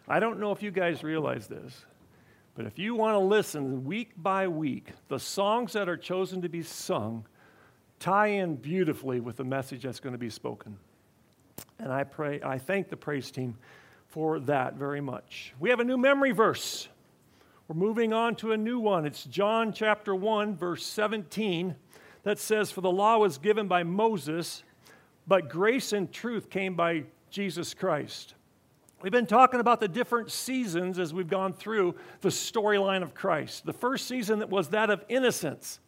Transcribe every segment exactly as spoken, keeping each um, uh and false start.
I don't know if you guys realize this, but if you want to listen week by week, the songs that are chosen to be sung tie in beautifully with the message that's going to be spoken. And I pray, I thank the praise team for that very much. We have a new memory verse. We're moving on to a new one. It's John chapter one, verse seventeen, that says, "For the law was given by Moses, but grace and truth came by Jesus Christ." We've been talking about the different seasons as we've gone through the storyline of Christ. The first season that was that of innocence.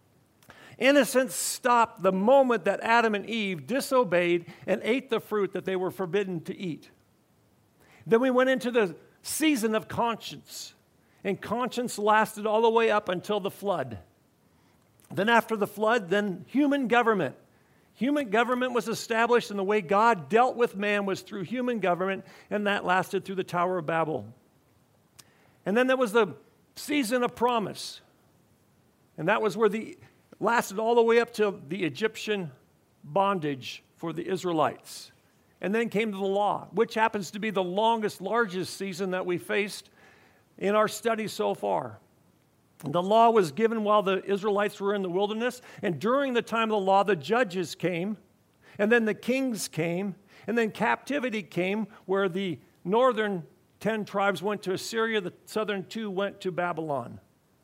Innocence stopped the moment that Adam and Eve disobeyed and ate the fruit that they were forbidden to eat. Then we went into the season of conscience, and conscience lasted all the way up until the flood. Then after the flood, then human government. Human government was established, and the way God dealt with man was through human government, and that lasted through the Tower of Babel. And then there was the season of promise, and that was where the lasted all the way up to the Egyptian bondage for the Israelites. And then came to the law, which happens to be the longest, largest season that we faced in our study so far. The law was given while the Israelites were in the wilderness, and during the time of the law, the judges came, and then the kings came, and then captivity came, where the northern ten tribes went to Assyria, the southern two went to Babylon.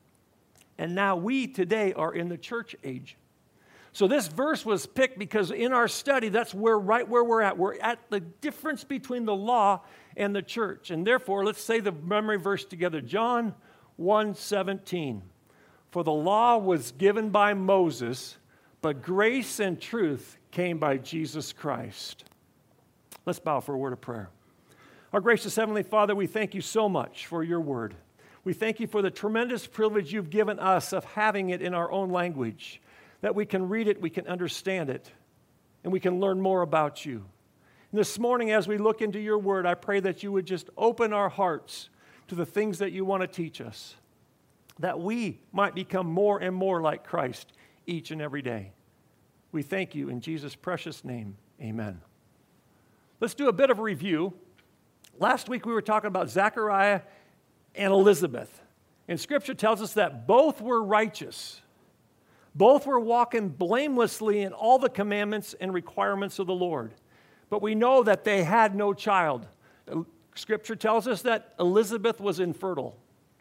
And now we today are in the church age. So this verse was picked because in our study, that's where right where we're at. We're at the difference between the law and the church. And therefore, let's say the memory verse together. John one seventeen. "For the law was given by Moses, but grace and truth came by Jesus Christ." Let's bow for a word of prayer. Our gracious Heavenly Father, we thank you so much for your word. We thank you for the tremendous privilege you've given us of having it in our own language, that we can read it, we can understand it, and we can learn more about you. And this morning, as we look into your word, I pray that you would just open our hearts to the things that you want to teach us, that we might become more and more like Christ each and every day. We thank you in Jesus' precious name. Amen. Let's do a bit of a review. Last week we were talking about Zechariah and Elizabeth. And Scripture tells us that both were righteous. Both were walking blamelessly in all the commandments and requirements of the Lord. But we know that they had no child. Scripture tells us that Elizabeth was infertile.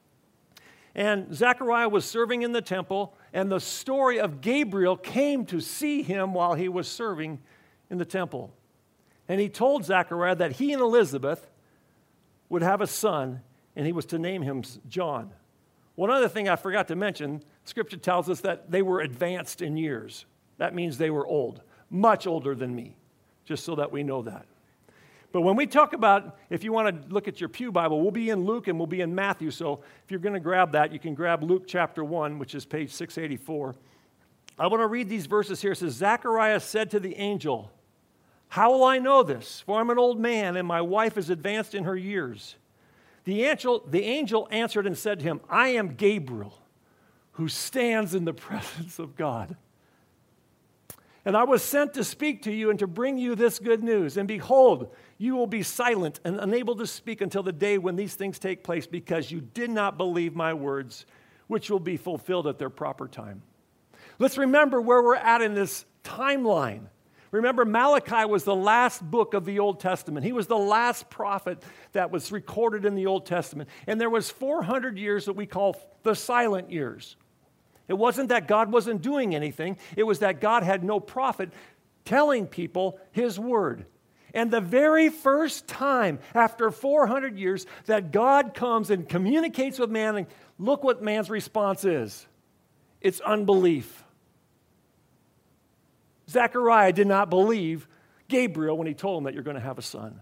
And Zechariah was serving in the temple, and the story of Gabriel came to see him while he was serving in the temple. And he told Zechariah that he and Elizabeth would have a son, and he was to name him John. One other thing I forgot to mention, Scripture tells us that they were advanced in years. That means they were old, much older than me, just so that we know that. But when we talk about, if you want to look at your pew Bible, we'll be in Luke and we'll be in Matthew. So if you're going to grab that, you can grab Luke chapter one, which is page six eighty-four. I want to read these verses here. It says, "Zechariah said to the angel, 'How will I know this? For I'm an old man and my wife is advanced in her years.' The angel, the angel answered and said to him, 'I am Gabriel, who stands in the presence of God. And I was sent to speak to you and to bring you this good news. And behold, you will be silent and unable to speak until the day when these things take place, because you did not believe my words, which will be fulfilled at their proper time.'" Let's remember where we're at in this timeline. Remember, Malachi was the last book of the Old Testament. He was the last prophet that was recorded in the Old Testament. And there was four hundred years that we call the silent years. It wasn't that God wasn't doing anything. It was that God had no prophet telling people his word. And the very first time after four hundred years that God comes and communicates with man, and look what man's response is. It's unbelief. Zechariah did not believe Gabriel when he told him that you're going to have a son.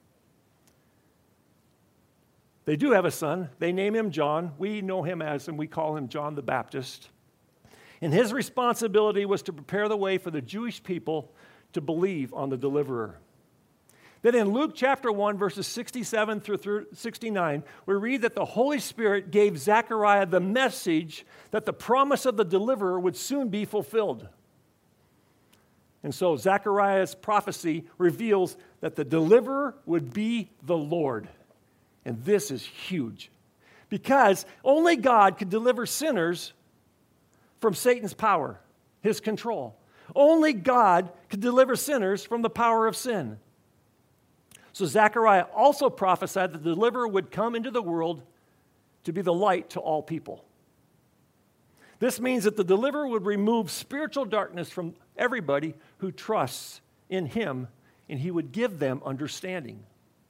They do have a son. They name him John. We know him as, and we call him John the Baptist. And his responsibility was to prepare the way for the Jewish people to believe on the deliverer. Then in Luke chapter one, verses sixty-seven through sixty-nine, we read that the Holy Spirit gave Zechariah the message that the promise of the deliverer would soon be fulfilled. And so Zechariah's prophecy reveals that the deliverer would be the Lord. And this is huge because only God could deliver sinners from Satan's power, his control. Only God could deliver sinners from the power of sin. So Zechariah also prophesied that the deliverer would come into the world to be the light to all people. This means that the deliverer would remove spiritual darkness from everybody who trusts in him, and he would give them understanding.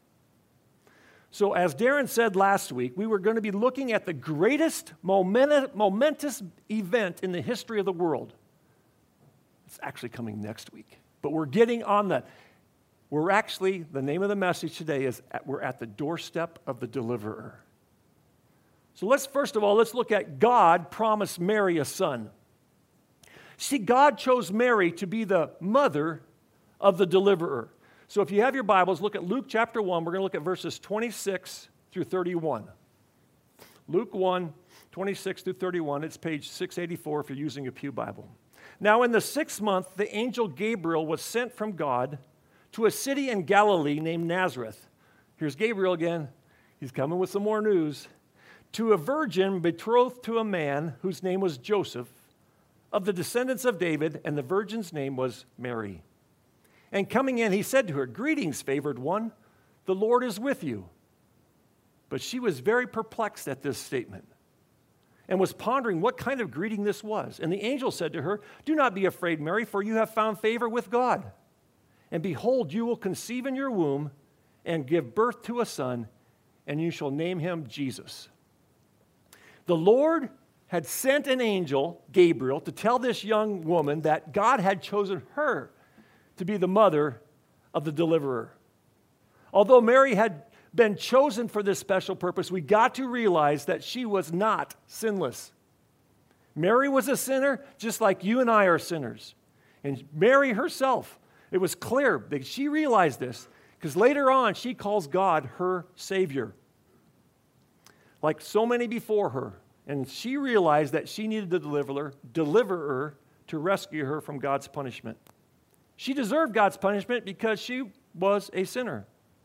So as Darren said last week, we were going to be looking at the greatest momentous event in the history of the world. It's actually coming next week. But we're getting on that. We're actually, the name of the message today is at, we're at the doorstep of the deliverer. So let's, first of all, let's look at God promised Mary a son. See, God chose Mary to be the mother of the deliverer. So if you have your Bibles, look at Luke chapter one. We're going to look at verses twenty-six through thirty-one. Luke one, twenty-six through thirty-one. It's page six eighty-four if you're using a Pew Bible. Now in the sixth month, the angel Gabriel was sent from God to a city in Galilee named Nazareth. Here's Gabriel again. He's coming with some more news. To a virgin betrothed to a man whose name was Joseph, of the descendants of David, and the virgin's name was Mary. And coming in, he said to her, "Greetings, favored one, the Lord is with you." But she was very perplexed at this statement and was pondering what kind of greeting this was. And the angel said to her, "Do not be afraid, Mary, for you have found favor with God. And behold, you will conceive in your womb and give birth to a son, and you shall name him Jesus." The Lord had sent an angel, Gabriel, to tell this young woman that God had chosen her to be the mother of the deliverer. Although Mary had been chosen for this special purpose, we got to realize that she was not sinless. Mary was a sinner just like you and I are sinners. And Mary herself, it was clear that she realized this because later on she calls God her Savior. Like so many before her. And she realized that she needed the deliverer, deliverer to rescue her from God's punishment. She deserved God's punishment because she was a sinner.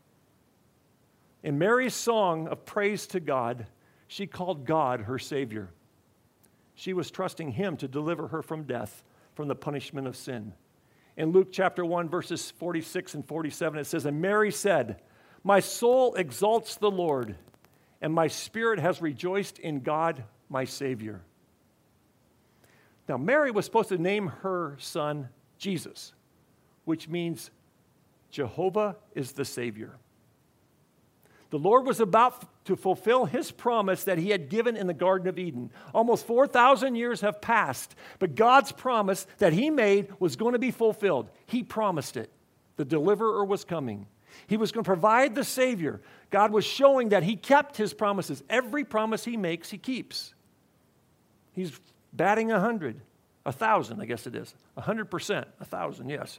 In Mary's song of praise to God, she called God her Savior. She was trusting him to deliver her from death, from the punishment of sin. In Luke chapter one, verses forty-six and forty-seven, it says, "And Mary said, 'My soul exalts the Lord, and my spirit has rejoiced in God, my Savior.'" Now, Mary was supposed to name her son Jesus, which means Jehovah is the Savior. The Lord was about to fulfill his promise that he had given in the Garden of Eden. Almost four thousand years have passed, but God's promise that he made was going to be fulfilled. He promised it. The deliverer was coming. He was going to provide the Savior. God was showing that he kept his promises. Every promise he makes, he keeps. He's batting a hundred, a thousand, I guess it is. A hundred percent, a thousand, yes.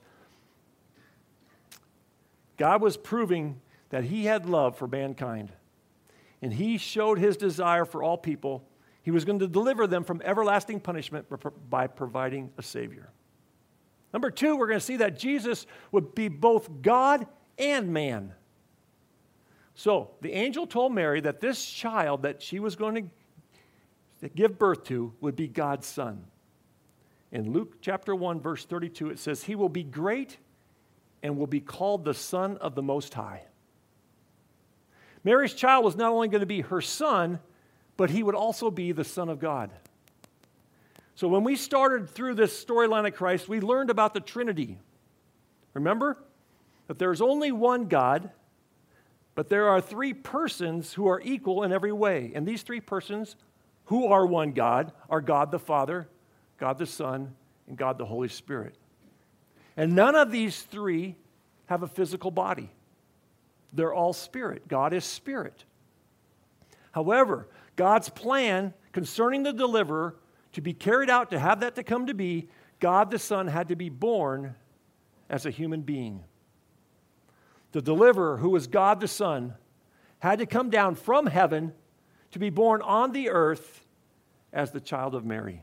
God was proving that he had love for mankind. And he showed his desire for all people. He was going to deliver them from everlasting punishment by providing a Savior. Number two, we're going to see that Jesus would be both God and man. So the angel told Mary that this child that she was going to give birth to would be God's son. In Luke chapter one, verse thirty-two, it says, "He will be great and will be called the Son of the Most High." Mary's child was not only going to be her son, but he would also be the Son of God. So when we started through this storyline of Christ, we learned about the Trinity. Remember that there's only one God, but there are three persons who are equal in every way. And these three persons who are one God are God the Father, God the Son, and God the Holy Spirit. And none of these three have a physical body. They're all spirit. God is spirit. However, God's plan concerning the deliverer to be carried out, to have that to come to be, God the Son had to be born as a human being. The deliverer, who was God the Son, had to come down from heaven to be born on the earth as the child of Mary.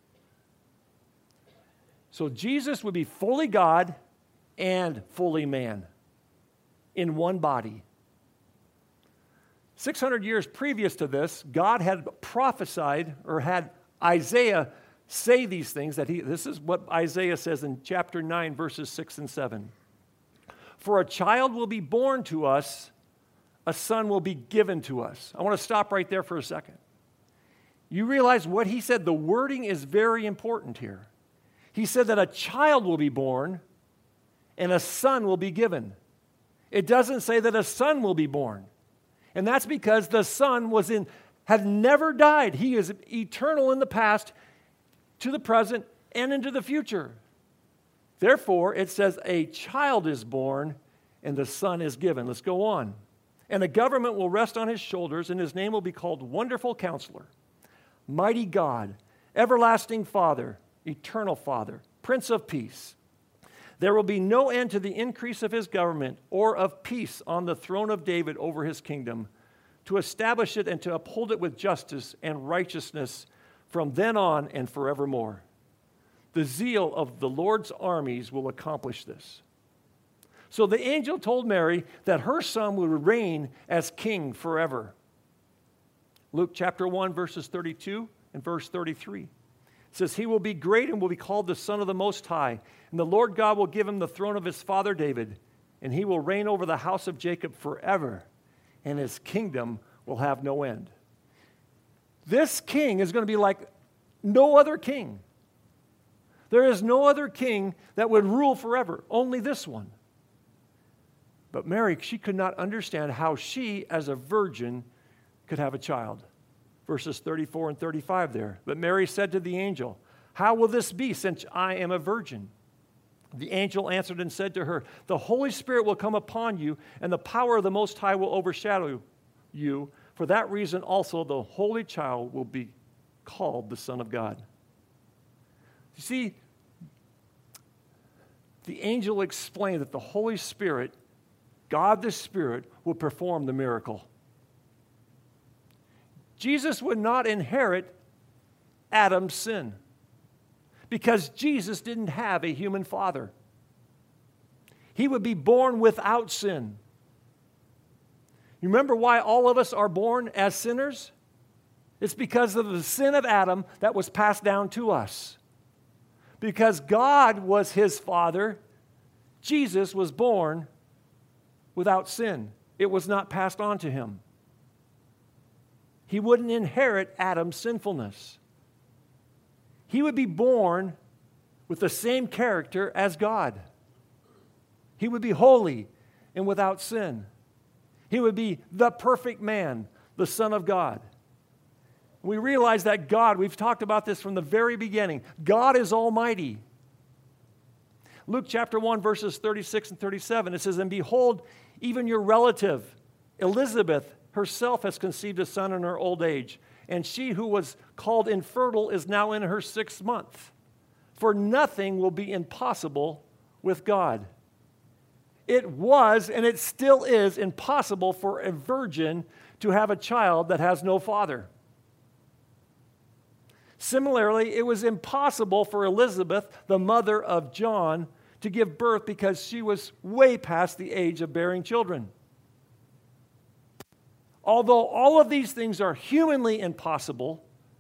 So Jesus would be fully God and fully man in one body. six hundred years previous to this, God had prophesied or had Isaiah say these things. That he, this is what Isaiah says in chapter nine, verses six and seven. For a child will be born to us, a son will be given to us. I want to stop right there for a second. You realize what he said? The wording is very important here. He said that a child will be born and a son will be given. It doesn't say that a son will be born. And that's because the son was in, had never died. He is eternal in the past, to the present, and into the future. Therefore, it says a child is born and the son is given. Let's go on. And a government will rest on his shoulders, and his name will be called Wonderful Counselor, Mighty God, Everlasting Father, Eternal Father, Prince of Peace. There will be no end to the increase of his government or of peace on the throne of David over his kingdom, to establish it and to uphold it with justice and righteousness from then on and forevermore. The zeal of the Lord's armies will accomplish this. So the angel told Mary that her son would reign as king forever. Luke chapter one, verses thirty-two and verse thirty-three. It says, he will be great and will be called the Son of the Most High. And the Lord God will give him the throne of his father David, and he will reign over the house of Jacob forever, and his kingdom will have no end. This king is going to be like no other king. There is no other king that would rule forever, only this one. But Mary, she could not understand how she, as a virgin, could have a child. Verses thirty-four and thirty-five there. But Mary said to the angel, how will this be, since I am a virgin? The angel answered and said to her, the Holy Spirit will come upon you, and the power of the Most High will overshadow you. For that reason also the Holy Child will be called the Son of God. You see, the angel explained that the Holy Spirit, God the Spirit, will perform the miracle. Jesus would not inherit Adam's sin because Jesus didn't have a human father. He would be born without sin. You remember why all of us are born as sinners? It's because of the sin of Adam that was passed down to us. Because God was his father, Jesus was born without sin. It was not passed on to him. He wouldn't inherit Adam's sinfulness. He would be born with the same character as God. He would be holy and without sin. He would be the perfect man, the Son of God. We realize that God, we've talked about this from the very beginning, God is almighty. Luke chapter one, verses thirty-six and thirty-seven, it says, and behold, even your relative, Elizabeth, herself has conceived a son in her old age, and she who was called infertile is now in her sixth month. For nothing will be impossible with God. It was, and it still is, impossible for a virgin to have a child that has no father. Similarly, it was impossible for Elizabeth, the mother of John, to give birth because she was way past the age of bearing children. Although all of these things are humanly impossible,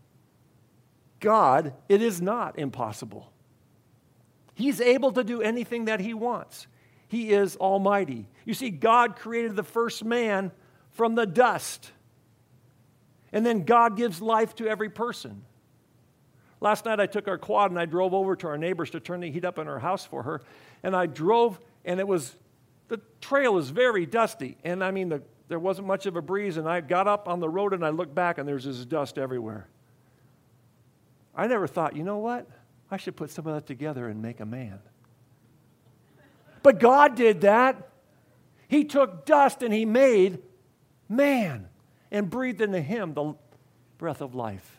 God, it is not impossible. He's able to do anything that he wants. He is almighty. You see, God created the first man from the dust. And then God gives life to every person. Last night I took our quad and I drove over to our neighbors to turn the heat up in our house for her. And I drove, and it was, the trail was very dusty. And I mean, the there wasn't much of a breeze, and I got up on the road and I looked back and there's this dust everywhere. I never thought, you know what? I should put some of that together and make a man. But God did that. He took dust and he made man and breathed into him the breath of life.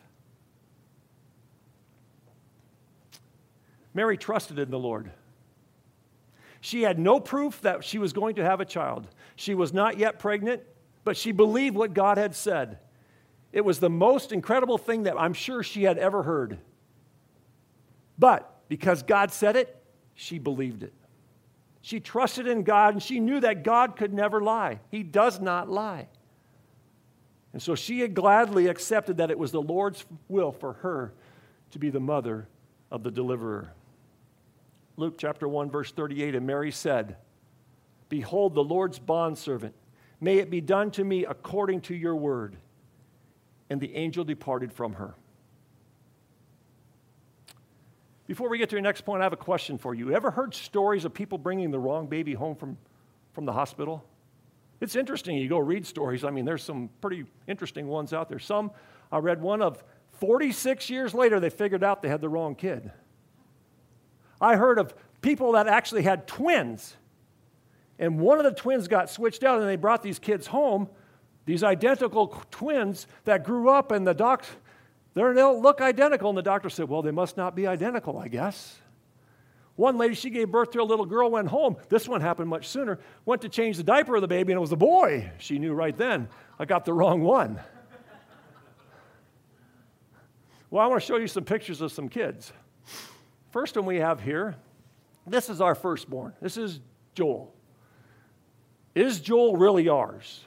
Mary trusted in the Lord. She had no proof that she was going to have a child. She was not yet pregnant, but she believed what God had said. It was the most incredible thing that I'm sure she had ever heard. But because God said it, she believed it. She trusted in God, and she knew that God could never lie. He does not lie. And so she had gladly accepted that it was the Lord's will for her to be the mother of the deliverer. Luke chapter one, verse thirty-eight, and Mary said, "Behold, the Lord's bondservant, may it be done to me according to your word." And the angel departed from her. Before we get to your next point, I have a question for you. Ever heard stories of people bringing the wrong baby home from, from the hospital? It's interesting. You go read stories. I mean, there's some pretty interesting ones out there. Some, I read one of forty-six years later, they figured out they had the wrong kid. I heard of people that actually had twins, and one of the twins got switched out, and they brought these kids home, these identical twins that grew up, and the doc, they don't look identical, and the doctor said, well, they must not be identical, I guess. One lady, she gave birth to a little girl, went home. This one happened much sooner. Went to change the diaper of the baby, and it was a boy. She knew right then, I got the wrong one. Well, I want to show you some pictures of some kids. First one we have here, this is our firstborn. This is Joel. Is Joel really ours?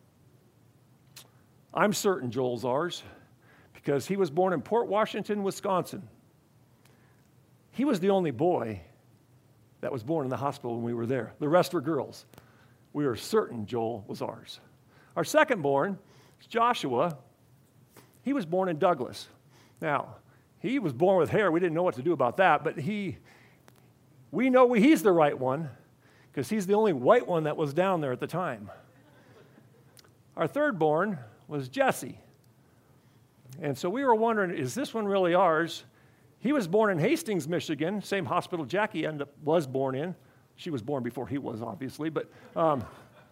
I'm certain Joel's ours because he was born in Port Washington, Wisconsin. He was the only boy that was born in the hospital when we were there. The rest were girls. We are certain Joel was ours. Our second born is Joshua. He was born in Douglas. Now, he was born with hair. We didn't know what to do about that, but he, we know he's the right one because he's the only white one that was down there at the time. Our third born was Jesse. And so we were wondering, is this one really ours? He was born in Hastings, Michigan, same hospital Jackie ended up, was born in. She was born before he was, obviously. But um,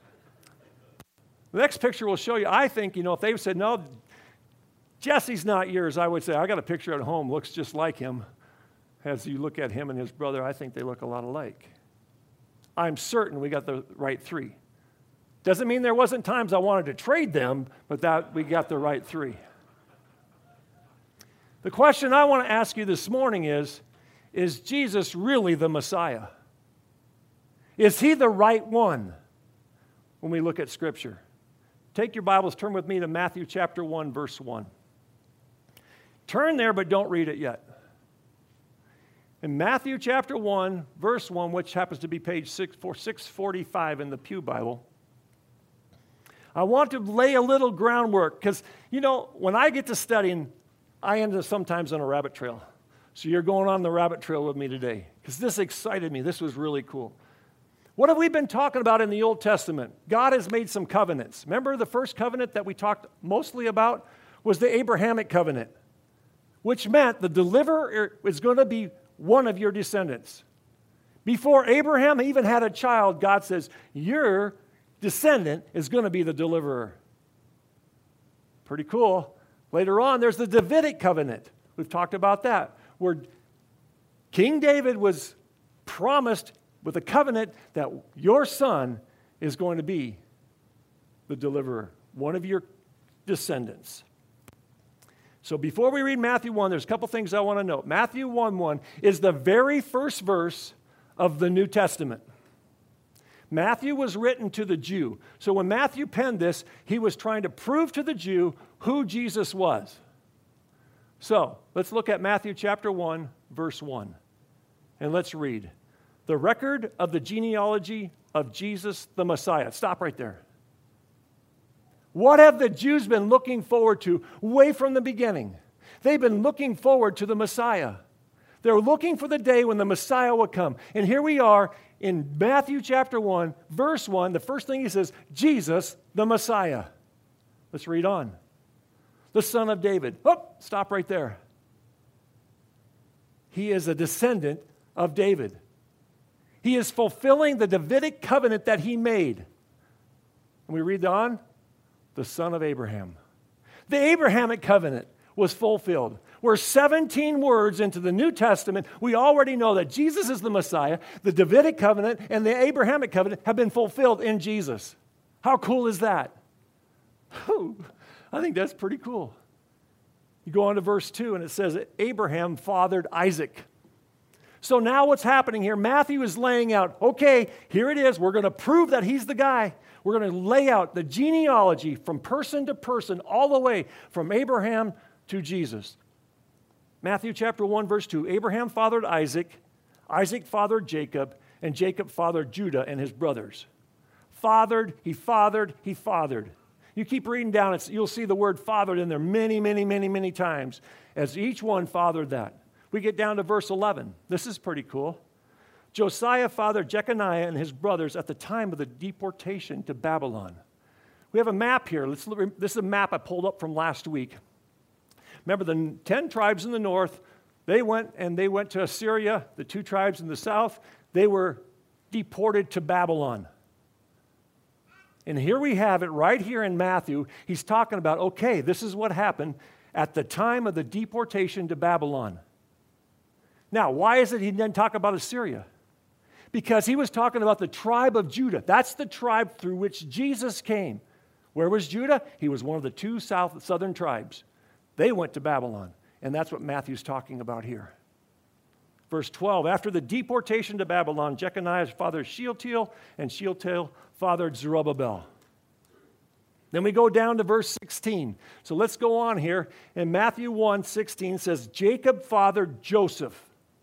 the next picture will show you, I think, you know, if they said, no, Jesse's not yours, I would say, I got a picture at home, looks just like him. As you look at him and his brother, I think they look a lot alike. I'm certain we got the right three. Doesn't mean there wasn't times I wanted to trade them, but that we got the right three. The question I want to ask you this morning is, is Jesus really the Messiah? Is he the right one when we look at Scripture? Take your Bibles, turn with me to Matthew chapter one, verse one. Turn there, but don't read it yet. In Matthew chapter one, verse one, which happens to be page six forty-five in the Pew Bible, I want to lay a little groundwork because, you know, when I get to studying, I end up sometimes on a rabbit trail. So you're going on the rabbit trail with me today because this excited me. This was really cool. What have we been talking about in the Old Testament? God has made some covenants. Remember the first covenant that we talked mostly about was the Abrahamic covenant, which meant the deliverer is going to be one of your descendants. Before Abraham even had a child, God says, your descendant is going to be the deliverer. Pretty cool. Later on, there's the Davidic covenant. We've talked about that, where King David was promised with a covenant that your son is going to be the deliverer, one of your descendants. So before we read Matthew one, there's a couple things I want to note. Matthew one one is the very first verse of the New Testament. Matthew was written to the Jew. So when Matthew penned this, he was trying to prove to the Jew who Jesus was. So let's look at Matthew chapter one, verse one. And let's read. The record of the genealogy of Jesus the Messiah. Stop right there. What have the Jews been looking forward to way from the beginning? They've been looking forward to the Messiah. They're looking for the day when the Messiah will come. And here we are in Matthew chapter one, verse one. The first thing he says, Jesus the Messiah. Let's read on. The son of David. Oh, stop right there. He is a descendant of David. He is fulfilling the Davidic covenant that he made. And we read on, the son of Abraham. The Abrahamic covenant was fulfilled. We're seventeen words into the New Testament. We already know that Jesus is the Messiah. The Davidic covenant and the Abrahamic covenant have been fulfilled in Jesus. How cool is that? Whew, I think that's pretty cool. You go on to verse two and it says, Abraham fathered Isaac. So now what's happening here? Matthew is laying out, okay, here it is. We're going to prove that he's the guy. We're going to lay out the genealogy from person to person, all the way from Abraham to Jesus. Matthew chapter one, verse two, Abraham fathered Isaac, Isaac fathered Jacob, and Jacob fathered Judah and his brothers. Fathered, he fathered, he fathered. You keep reading down, it's, you'll see the word fathered in there many, many, many, many times, as each one fathered that. We get down to verse eleven. This is pretty cool. Josiah fathered Jeconiah and his brothers at the time of the deportation to Babylon. We have a map here. Let's, this is a map I pulled up from last week. Remember the ten tribes in the north, they went and they went to Assyria. The two tribes in the south, they were deported to Babylon. And here we have it right here in Matthew. He's talking about, okay, this is what happened at the time of the deportation to Babylon. Now, why is it he didn't talk about Assyria? Because he was talking about the tribe of Judah. That's the tribe through which Jesus came. Where was Judah? He was one of the two south, southern tribes. They went to Babylon, and that's what Matthew's talking about here. Verse twelve, after the deportation to Babylon, Jeconiah fathered Shealtiel, and Shealtiel fathered Zerubbabel. Then we go down to verse sixteen. So let's go on here. And Matthew one sixteen says, Jacob fathered Joseph,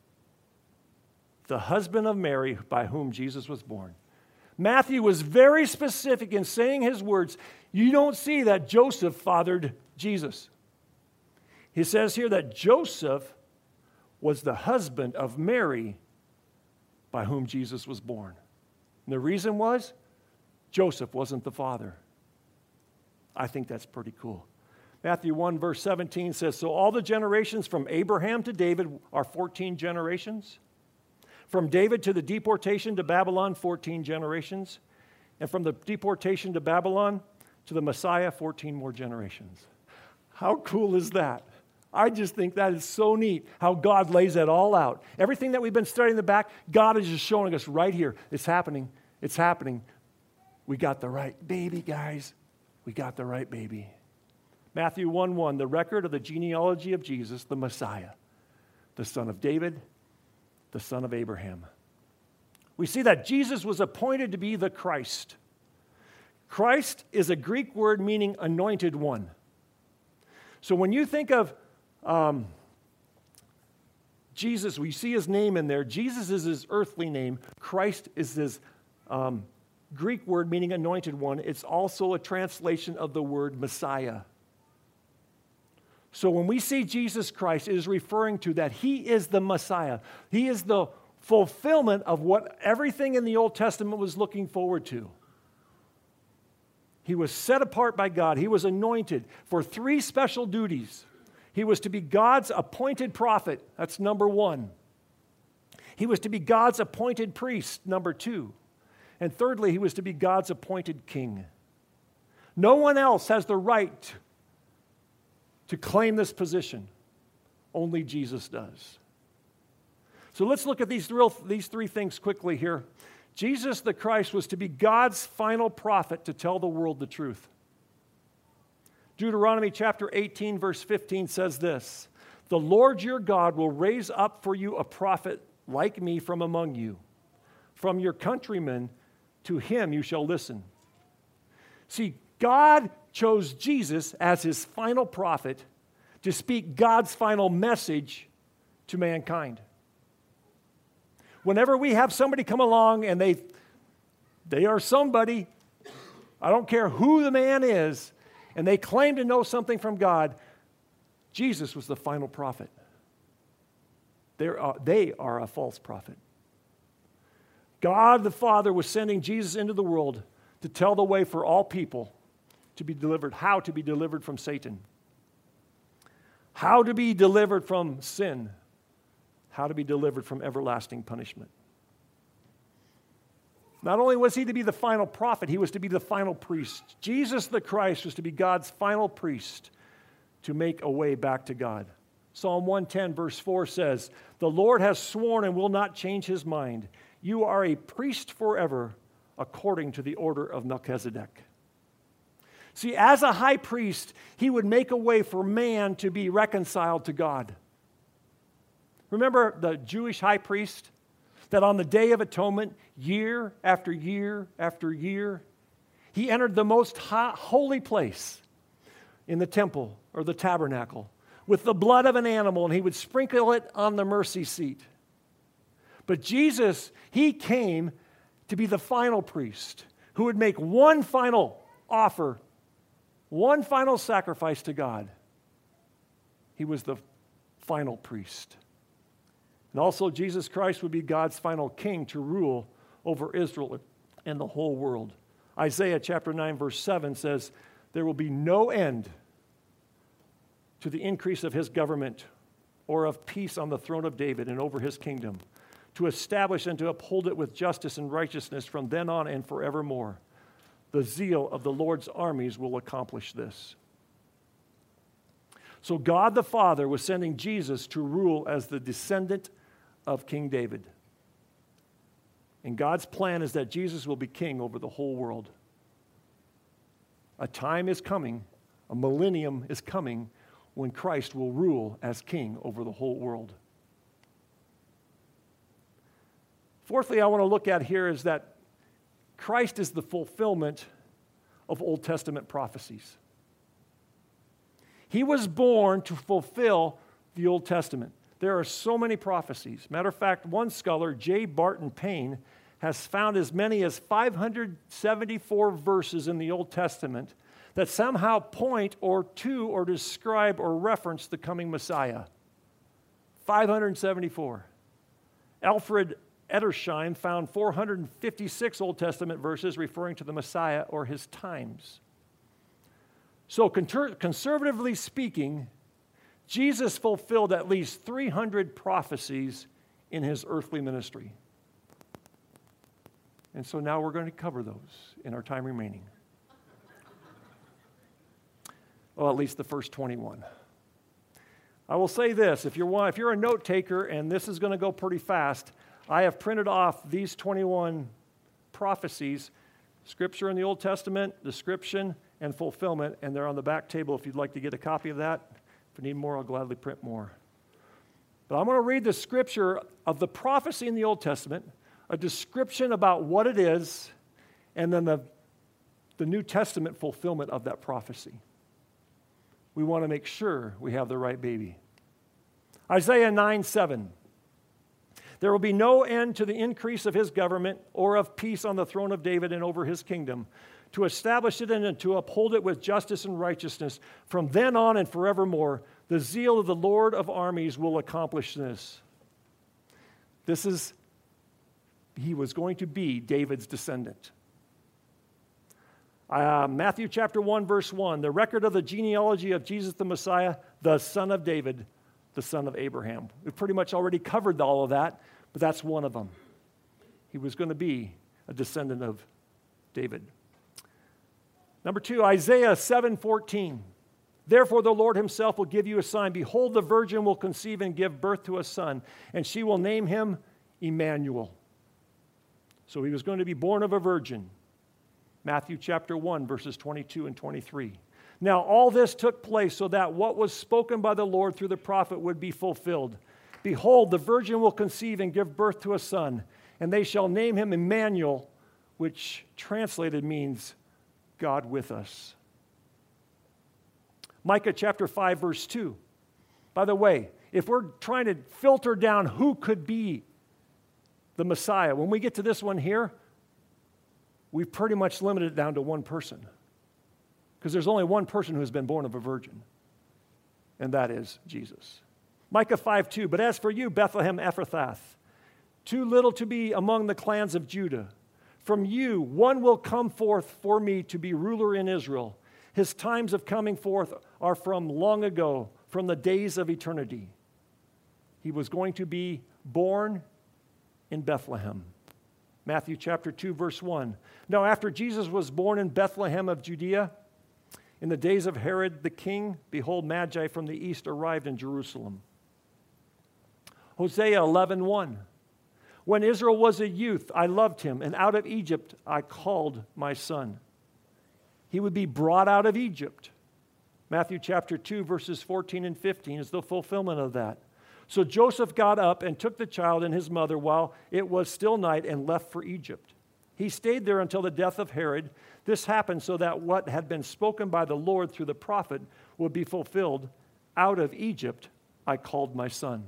the husband of Mary, by whom Jesus was born. Matthew was very specific in saying his words. You don't see that Joseph fathered Jesus. He says here that Joseph was the husband of Mary, by whom Jesus was born. And the reason was, Joseph wasn't the father. I think that's pretty cool. Matthew one, verse seventeen says, so all the generations from Abraham to David are fourteen generations. From David to the deportation to Babylon, fourteen generations. And from the deportation to Babylon to the Messiah, fourteen more generations. How cool is that? I just think that is so neat how God lays that all out. Everything that we've been studying in the back, God is just showing us right here. It's happening. It's happening. We got the right baby, guys. We got the right baby. Matthew one one, the record of the genealogy of Jesus, the Messiah, the son of David, the son of Abraham. We see that Jesus was appointed to be the Christ. Christ is a Greek word meaning anointed one. So when you think of um, Jesus, we see his name in there. Jesus is his earthly name. Christ is his um, Greek word meaning anointed one. It's also a translation of the word Messiah. So when we see Jesus Christ, it is referring to that he is the Messiah. He is the fulfillment of what everything in the Old Testament was looking forward to. He was set apart by God. He was anointed for three special duties. He was to be God's appointed prophet. That's number one. He was to be God's appointed priest. Number two. And thirdly, he was to be God's appointed king. No one else has the right to claim this position. Only Jesus does. So let's look at these, real, these three things quickly here. Jesus the Christ was to be God's final prophet to tell the world the truth. Deuteronomy chapter eighteen, verse fifteen says this, the Lord your God will raise up for you a prophet like me from among you. From your countrymen, to him you shall listen. See, God chose Jesus as his final prophet to speak God's final message to mankind. Whenever we have somebody come along and they, they are somebody, I don't care who the man is, and they claim to know something from God, Jesus was the final prophet. They're, uh, they are a false prophet. God the Father was sending Jesus into the world to tell the way for all people to be delivered, how to be delivered from Satan, how to be delivered from sin, how to be delivered from everlasting punishment. Not only was he to be the final prophet, he was to be the final priest. Jesus the Christ was to be God's final priest to make a way back to God. Psalm one ten verse four says, the Lord has sworn and will not change his mind. You are a priest forever according to the order of Melchizedek. See, as a high priest, he would make a way for man to be reconciled to God. Remember the Jewish high priest that on the Day of Atonement, year after year after year, he entered the most holy place in the temple or the tabernacle with the blood of an animal, and he would sprinkle it on the mercy seat. But Jesus, he came to be the final priest who would make one final offer, one final sacrifice to God. He was the final priest. And also Jesus Christ would be God's final king to rule over Israel and the whole world. Isaiah chapter nine verse seven says, there will be no end to the increase of his government or of peace on the throne of David and over his kingdom, to establish and to uphold it with justice and righteousness from then on and forevermore. The zeal of the Lord's armies will accomplish this. So God the Father was sending Jesus to rule as the descendant of King David. And God's plan is that Jesus will be king over the whole world. A time is coming, a millennium is coming, when Christ will rule as king over the whole world. Fourthly, I want to look at here is that Christ is the fulfillment of Old Testament prophecies. He was born to fulfill the Old Testament. There are so many prophecies. Matter of fact, one scholar, J. Barton Payne, has found as many as five hundred seventy-four verses in the Old Testament that somehow point or to or describe or reference the coming Messiah. five hundred seventy-four. Alfred Edersheim found four hundred fifty-six Old Testament verses referring to the Messiah or his times. So conservatively speaking, Jesus fulfilled at least three hundred prophecies in his earthly ministry. And so now we're going to cover those in our time remaining. Well, at least the first twenty-one. I will say this, if you're, one, if you're a note taker, and this is going to go pretty fast, I have printed off these twenty-one prophecies, scripture in the Old Testament, description, and fulfillment, and they're on the back table if you'd like to get a copy of that. If you need more, I'll gladly print more. But I'm going to read the scripture of the prophecy in the Old Testament, a description about what it is, and then the, the New Testament fulfillment of that prophecy. We want to make sure we have the right baby. Isaiah nine seven. There will be no end to the increase of his government or of peace on the throne of David and over his kingdom, to establish it and to uphold it with justice and righteousness. From then on and forevermore, the zeal of the Lord of armies will accomplish this. This is, he was going to be David's descendant. Uh, Matthew chapter one, verse one, the record of the genealogy of Jesus the Messiah, the son of David, the son of Abraham. We've pretty much already covered all of that, but that's one of them. He was going to be a descendant of David. Number two, Isaiah seven fourteen. Therefore the Lord himself will give you a sign. Behold, the virgin will conceive and give birth to a son, and she will name him Emmanuel. So he was going to be born of a virgin. Matthew chapter one, verses twenty-two and twenty-three. Now all this took place so that what was spoken by the Lord through the prophet would be fulfilled. Behold, the virgin will conceive and give birth to a son, and they shall name him Emmanuel, which translated means God with us. Micah chapter five, verse two. By the way, if we're trying to filter down who could be the Messiah, when we get to this one here, we've pretty much limited it down to one person. Because there's only one person who's been born of a virgin, and that is Jesus. Micah five two, but as for you, Bethlehem Ephrathah, too little to be among the clans of Judah, from you one will come forth for me to be ruler in Israel. His times of coming forth are from long ago, from the days of eternity. He was going to be born in Bethlehem. Matthew chapter two, verse one. Now after Jesus was born in Bethlehem of Judea, in the days of Herod the king, behold, Magi from the east arrived in Jerusalem. Hosea eleven one. When Israel was a youth, I loved him, and out of Egypt I called my son. He would be brought out of Egypt. Matthew chapter two, verses fourteen and fifteen is the fulfillment of that. So Joseph got up and took the child and his mother while it was still night and left for Egypt. He stayed there until the death of Herod. This happened so that what had been spoken by the Lord through the prophet would be fulfilled. Out of Egypt I called my son.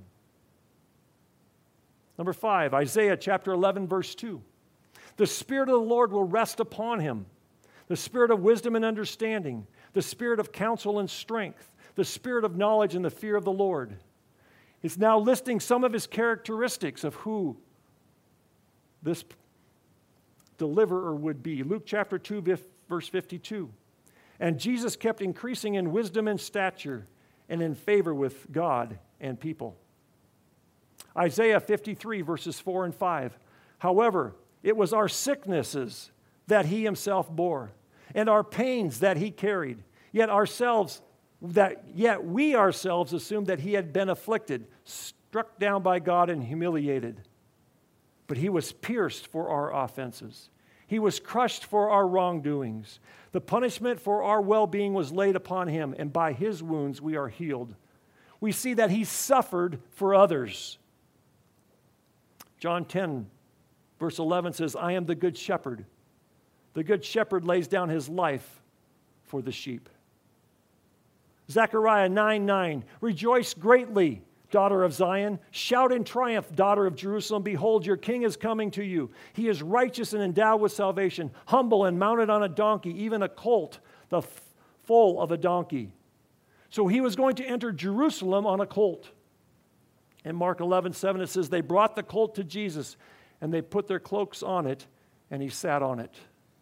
Number five, Isaiah chapter eleven, verse two. The Spirit of the Lord will rest upon him. The Spirit of wisdom and understanding. The Spirit of counsel and strength. The Spirit of knowledge and the fear of the Lord. It's now listing some of his characteristics of who this deliverer would be. Luke chapter two, verse fifty-two. And Jesus kept increasing in wisdom and stature and in favor with God and people. Isaiah fifty-three, verses four and five. However, it was our sicknesses that he himself bore, and our pains that he carried. Yet ourselves, that yet we ourselves assumed that he had been afflicted, struck down by God and humiliated. But he was pierced for our offenses. He was crushed for our wrongdoings. The punishment for our well-being was laid upon him, and by his wounds we are healed. We see that he suffered for others. John ten, verse eleven says, I am the good shepherd. The good shepherd lays down his life for the sheep. Zechariah nine nine, rejoice greatly, daughter of Zion. Shout in triumph, daughter of Jerusalem. Behold, your king is coming to you. He is righteous and endowed with salvation, humble and mounted on a donkey, even a colt, the foal of a donkey. So he was going to enter Jerusalem on a colt. In Mark eleven seven, it says, they brought the colt to Jesus, and they put their cloaks on it, and he sat on it.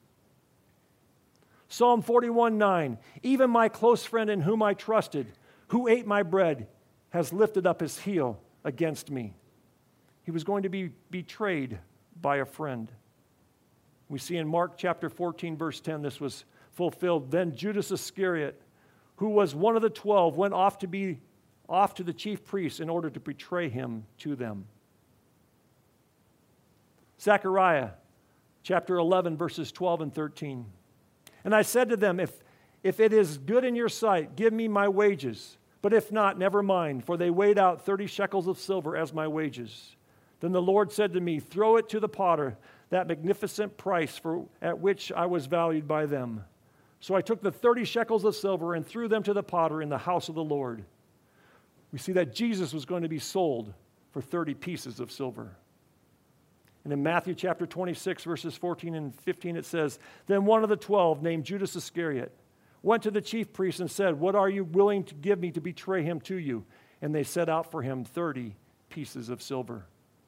Psalm forty-one nine, even my close friend in whom I trusted, who ate my bread, has lifted up his heel against me. He was going to be betrayed by a friend. We see in Mark chapter fourteen, verse ten, this was fulfilled. Then Judas Iscariot, who was one of the twelve, went off to be off to the chief priests in order to betray him to them. Zechariah chapter eleven, verses twelve and thirteen. And I said to them, if, if it is good in your sight, give me my wages. But if not, never mind, for they weighed out thirty shekels of silver as my wages. Then the Lord said to me, throw it to the potter, that magnificent price for at which I was valued by them. So I took the thirty shekels of silver and threw them to the potter in the house of the Lord. We see that Jesus was going to be sold for thirty pieces of silver. And in Matthew chapter twenty-six, verses fourteen and fifteen, it says, then one of the twelve, named Judas Iscariot, went to the chief priests and said, what are you willing to give me to betray him to you? And they set out for him thirty pieces of silver.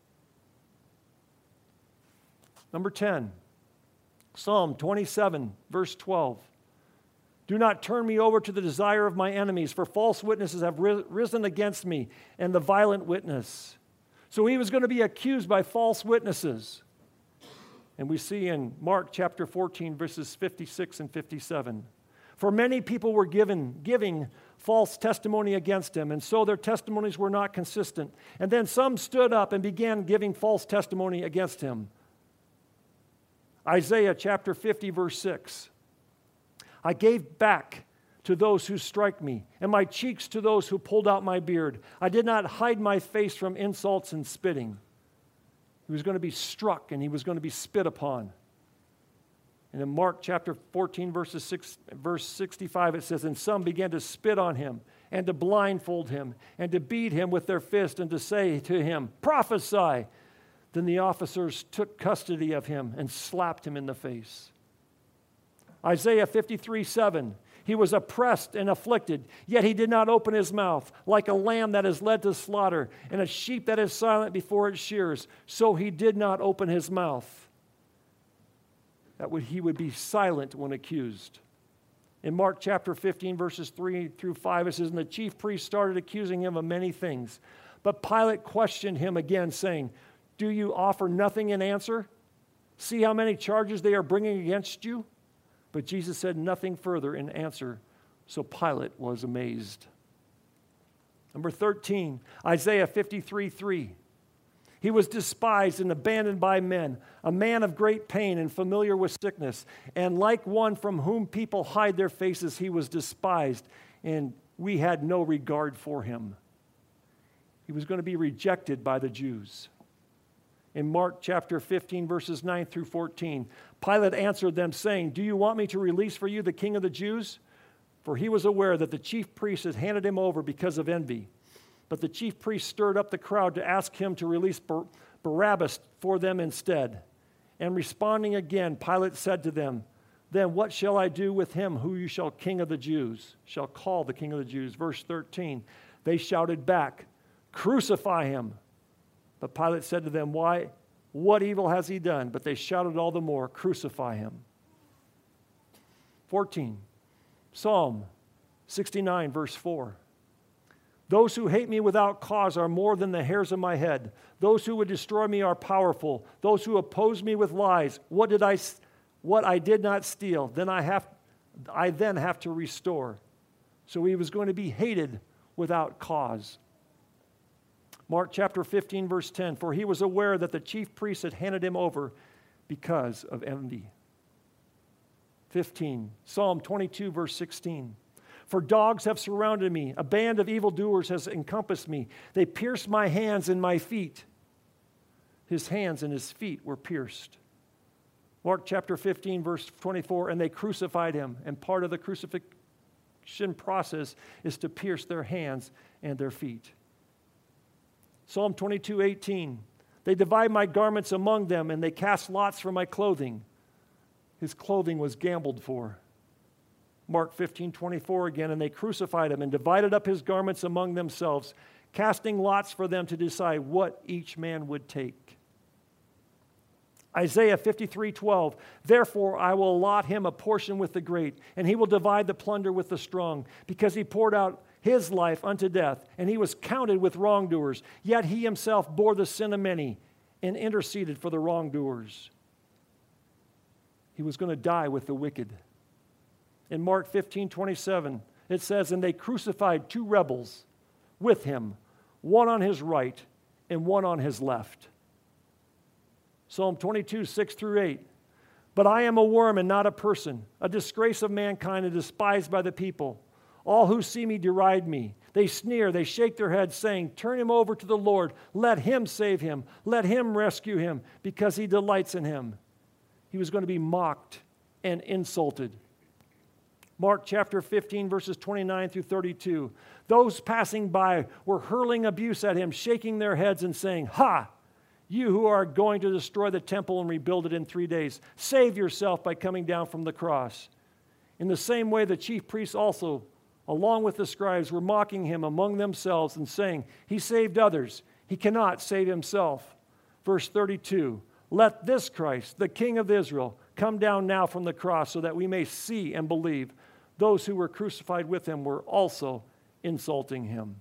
Number ten, Psalm twenty-seven, verse twelve. Do not turn me over to the desire of my enemies, for false witnesses have risen against me, and the violent witness. So he was going to be accused by false witnesses. And we see in Mark chapter fourteen, verses fifty-six and fifty-seven. For many people were given, giving false testimony against him, and so their testimonies were not consistent. And then some stood up and began giving false testimony against him. Isaiah chapter fifty, verse six. I gave back to those who strike me, and my cheeks to those who pulled out my beard. I did not hide my face from insults and spitting. He was going to be struck, and he was going to be spit upon. And in Mark chapter fourteen, verses six, verse sixty-five, it says, and some began to spit on him, and to blindfold him, and to beat him with their fist, and to say to him, prophesy. Then the officers took custody of him and slapped him in the face. Isaiah fifty-three seven, he was oppressed and afflicted, yet he did not open his mouth. Like a lamb that is led to slaughter, and a sheep that is silent before its shears, so he did not open his mouth. That would, he would be silent when accused. In Mark chapter fifteen, verses three through five, it says, and the chief priest started accusing him of many things. But Pilate questioned him again, saying, do you offer nothing in answer? See how many charges they are bringing against you? But Jesus said nothing further in answer, so Pilate was amazed. Number thirteen, Isaiah fifty-three three. He was despised and abandoned by men, a man of great pain and familiar with sickness. And like one from whom people hide their faces, he was despised, and we had no regard for him. He was going to be rejected by the Jews. In Mark chapter fifteen, verses nine through fourteen, Pilate answered them, saying, "Do you want me to release for you the king of the Jews?" For he was aware that the chief priests had handed him over because of envy. But the chief priests stirred up the crowd to ask him to release Bar- Barabbas for them instead. And responding again, Pilate said to them, "Then what shall I do with him who you shall king of the Jews, shall call the king of the Jews?" Verse thirteen, they shouted back, "Crucify him." But Pilate said to them, "Why? What evil has he done?" But they shouted all the more, "Crucify him." fourteen, Psalm sixty-nine, verse four. "Those who hate me without cause are more than the hairs of my head. Those who would destroy me are powerful. Those who oppose me with lies. What did I, what I did not steal, then I have, I then have to restore." So he was going to be hated without cause. Mark chapter fifteen, verse ten, "For he was aware that the chief priests had handed him over because of envy." fifteen, Psalm twenty-two, verse sixteen. "For dogs have surrounded me, a band of evildoers has encompassed me. They pierced my hands and my feet." His hands and his feet were pierced. Mark chapter fifteen, verse twenty-four, "And they crucified him." And part of the crucifixion process is to pierce their hands and their feet. Psalm twenty-two, eighteen, "They divide my garments among them, and they cast lots for my clothing." His clothing was gambled for. Mark fifteen, twenty-four again, "And they crucified him and divided up his garments among themselves, casting lots for them to decide what each man would take." Isaiah fifty-three, twelve, "Therefore I will allot him a portion with the great, and he will divide the plunder with the strong, because he poured out his life unto death, and he was counted with wrongdoers. Yet he himself bore the sin of many and interceded for the wrongdoers." He was going to die with the wicked. In Mark fifteen, twenty-seven, it says, "And they crucified two rebels with him, one on his right and one on his left." Psalm twenty-two, six through eight, "But I am a worm and not a person, a disgrace of mankind and despised by the people. All who see me deride me. They sneer, they shake their heads, saying, 'Turn him over to the Lord. Let him save him. Let him rescue him, because he delights in him.'" He was going to be mocked and insulted. Mark chapter fifteen, verses twenty-nine through thirty-two. "Those passing by were hurling abuse at him, shaking their heads and saying, 'Ha! You who are going to destroy the temple and rebuild it in three days, save yourself by coming down from the cross.' In the same way, the chief priests also, along with the scribes, were mocking him among themselves and saying, 'He saved others. He cannot save himself.'" Verse thirty-two, "Let this Christ, the King of Israel, come down now from the cross so that we may see and believe." Those who were crucified with him were also insulting him.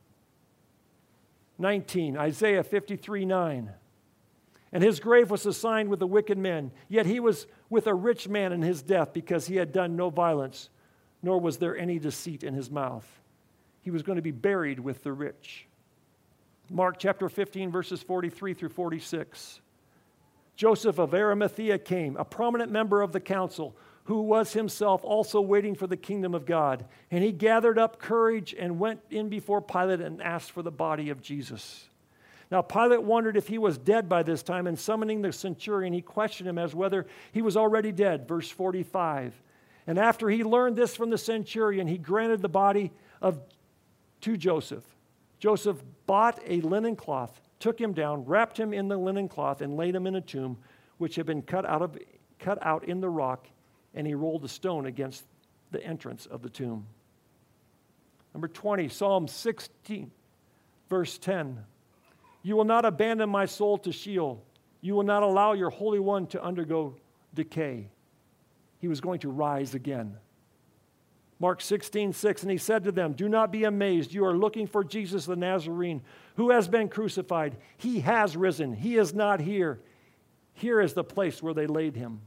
nineteen, Isaiah fifty-three, nine. "And his grave was assigned with the wicked men, yet he was with a rich man in his death, because he had done no violence, nor was there any deceit in his mouth." He was going to be buried with the rich. Mark chapter fifteen, verses forty-three through forty-six. "Joseph of Arimathea came, a prominent member of the council, who was himself also waiting for the kingdom of God. And he gathered up courage and went in before Pilate and asked for the body of Jesus. Now Pilate wondered if he was dead by this time, and summoning the centurion, he questioned him as whether he was already dead." Verse forty-five. "And after he learned this from the centurion, he granted the body of to Joseph. Joseph bought a linen cloth, took him down, wrapped him in the linen cloth, and laid him in a tomb which had been cut out of cut out in the rock, and he rolled a stone against the entrance of the tomb." Number twenty, Psalm sixteen, verse ten. "You will not abandon my soul to Sheol. You will not allow your Holy One to undergo decay." He was going to rise again. Mark sixteen, six, "And he said to them, 'Do not be amazed. You are looking for Jesus the Nazarene, who has been crucified. He has risen. He is not here. Here is the place where they laid him.'"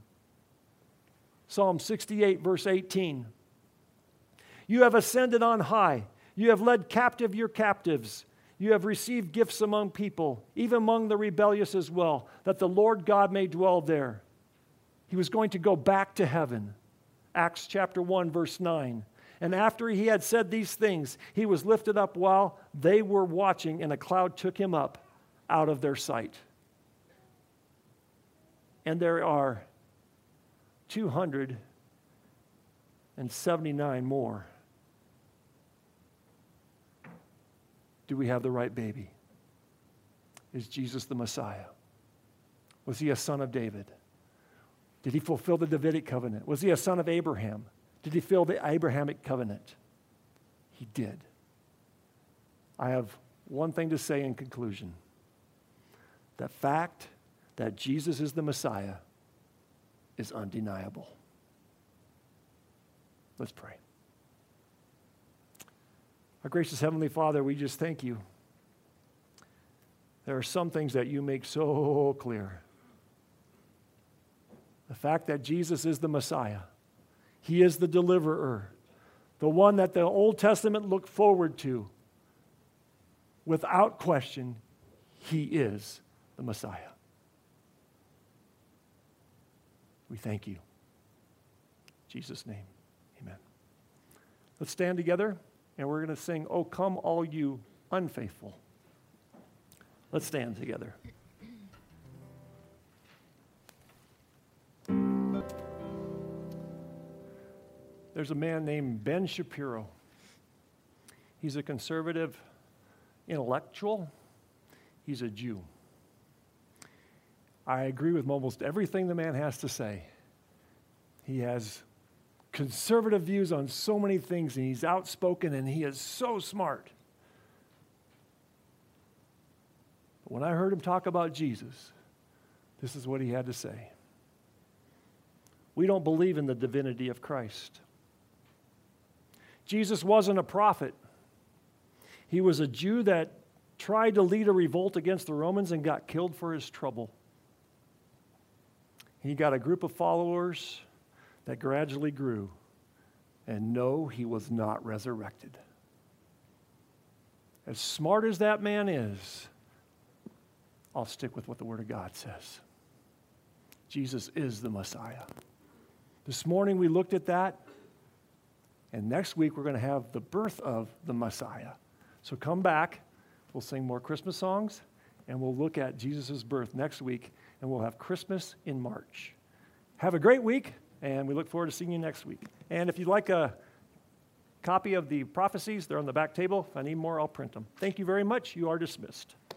Psalm sixty-eight, verse eighteen. "You have ascended on high. You have led captive your captives. You have received gifts among people, even among the rebellious as well, that the Lord God may dwell there." He was going to go back to heaven. Acts chapter one, verse nine. And after he had said these things, he was lifted up while they were watching, and a cloud took him up out of their sight. And there are two hundred seventy-nine more. Do we have the right baby? Is Jesus the Messiah? Was he a son of David? Did he fulfill the Davidic covenant? Was he a son of Abraham? Did he fulfill the Abrahamic covenant? He did. I have one thing to say in conclusion. The fact that Jesus is the Messiah is undeniable. Let's pray. Our gracious Heavenly Father, we just thank you. There are some things that you make so clear. The fact that Jesus is the Messiah. He is the deliverer, the one that the Old Testament looked forward to. Without question, he is the Messiah. We thank you. In Jesus' name, amen. Let's stand together, and we're going to sing, "O Come All You Unfaithful." Let's stand together. There's a man named Ben Shapiro. He's a conservative intellectual. He's a Jew. I agree with almost everything the man has to say. He has conservative views on so many things, and he's outspoken, and he is so smart. But when I heard him talk about Jesus, this is what he had to say. We don't believe in the divinity of Christ. Jesus wasn't a prophet. He was a Jew that tried to lead a revolt against the Romans and got killed for his trouble. He got a group of followers that gradually grew. And no, he was not resurrected. As smart as that man is, I'll stick with what the Word of God says. Jesus is the Messiah. This morning we looked at that. And next week, we're going to have the birth of the Messiah. So come back. We'll sing more Christmas songs, and we'll look at Jesus' birth next week, and we'll have Christmas in March. Have a great week, and we look forward to seeing you next week. And if you'd like a copy of the prophecies, they're on the back table. If I need more, I'll print them. Thank you very much. You are dismissed.